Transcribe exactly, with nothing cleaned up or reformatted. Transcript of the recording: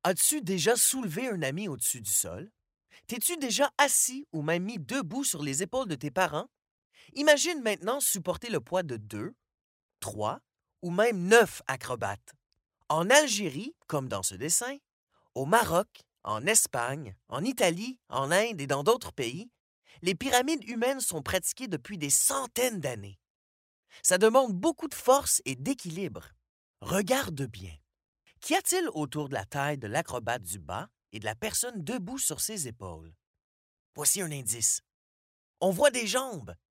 As-tu déjà soulevé un ami au-dessus du sol? T'es-tu déjà assis ou même mis debout sur les épaules de tes parents? Imagine maintenant supporter le poids de deux, trois ou même neuf acrobates. En Algérie, comme dans ce dessin, au Maroc, en Espagne, en Italie, en Inde et dans d'autres pays, les pyramides humaines sont pratiquées depuis des centaines d'années. Ça demande beaucoup de force et d'équilibre. Regarde bien. Qu'y a-t-il autour de la taille de l'acrobate du bas et de la personne debout sur ses épaules? Voici un indice. On voit des jambes,